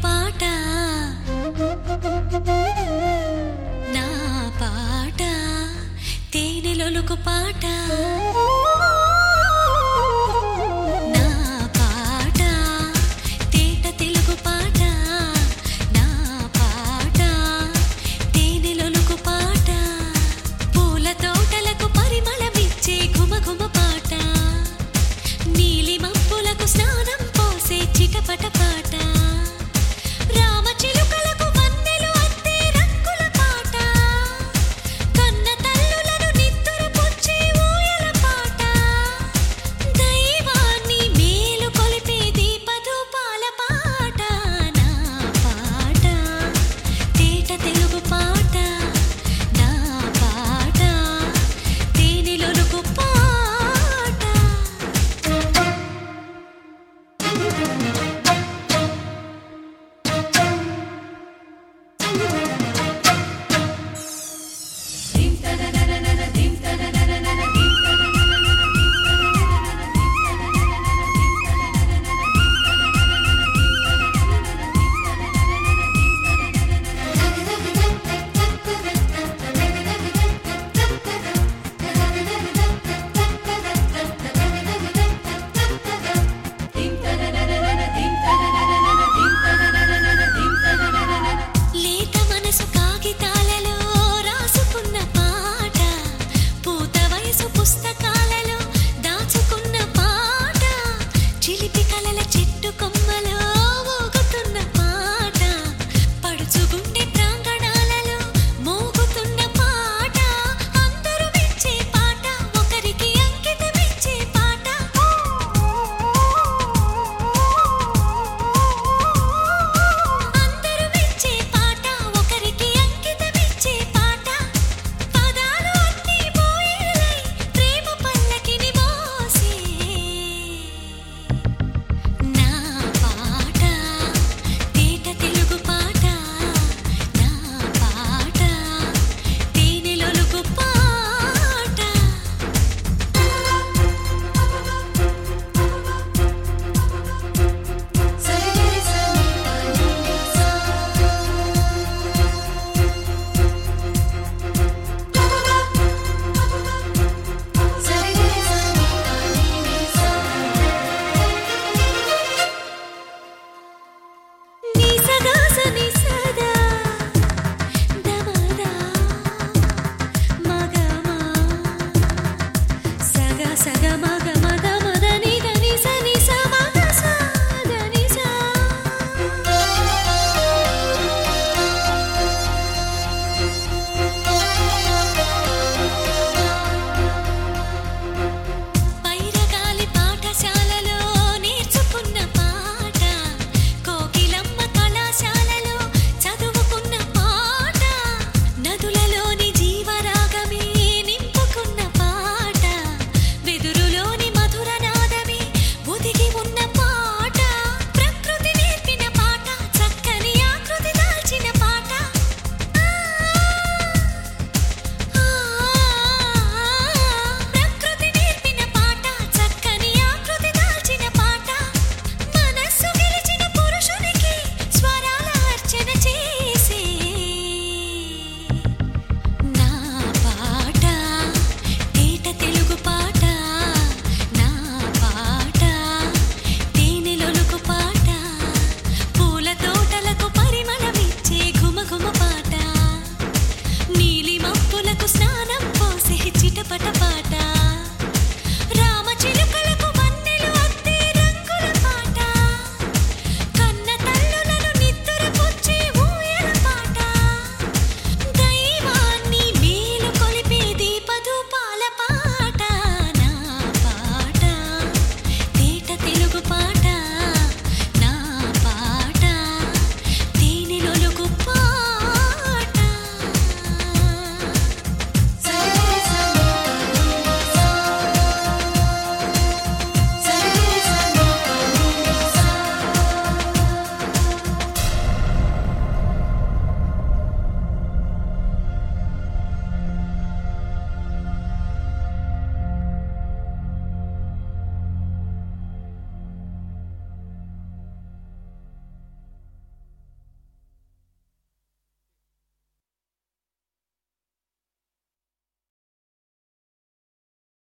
పాట నా పాట తేనెలొలుకు పాట నా పాట తేట తెలుగు పాట నా పాట తేనెలొలుకు పాట పూల తోటలకు పరిమళమిచ్చే ఘుమఘుమ పాట నీలి మబ్బులకు స్నానం పోసే చిటపట పాట రామచిలుకలకు వన్నెలు అద్దే రంగుల పాట కన్న తల్లులను నిద్దుర పుచ్చే ఊయల పాట దైవాన్ని మేలు కొలిపే దీపధూపాల పాట నా పాట తేట తెలుగు పాట నా పాట తేనెలొలుకు పాట లేత మనసు కాగితాలలో రాసుకున్న పాట పూత వయసు పుస్తకాలలో దాచుకున్న పాట చిలిపి కలల చెట్టు కొమ్మలో ఊగుతున్న పాట పడుచుగుండె ప్రాంగణాలలో మోగుతున్న పాట అందరూ మెచ్చే పాట ఒకరికి అంకితమిచ్చే పాట అందరూ మెచ్చే పాట ఒకరికి అంకితమిచ్చే పాట పదాలు అన్నీ బోయిలై ప్రేమ పల్లకిని మోసే నా పాట తేట తెలుగు పాట నా పాట తేనెలొలుకు పాట నిసగాస నిసదా దమదా మగమా సగ సగ మగ మద మద నిద నిస నిస మగ సగ నిస పైరగాలి పాఠశాలలో నేర్చుకున్న పాట కోకిలమ్మ కళాశాలలో చదువుకున్న పాట నదులలోని జీవరాగమే నింపుకున్న పాట వెదురులోని మధుర నాదమే ఒదిగి ఉన్న పాట ప్రకృతి నేర్పిన పాట చక్కని ఆకృతి దాల్చిన పాట ప్రకృతి నేర్పిన పాట చక్కని ఆకృతి దాల్చిన పాట మనస్సు గెలిచిన పురుషునికి స్వరాల అర్చన చేసే నా పాట తేట తెలుగు పాట నా పాట తేనెలొలుకు పాట పూల తోటలకు పరిమళమిచ్చే ఘుమఘుమ పాట నీలి మబ్బులకు స్నానం పోసే చిటపట పాట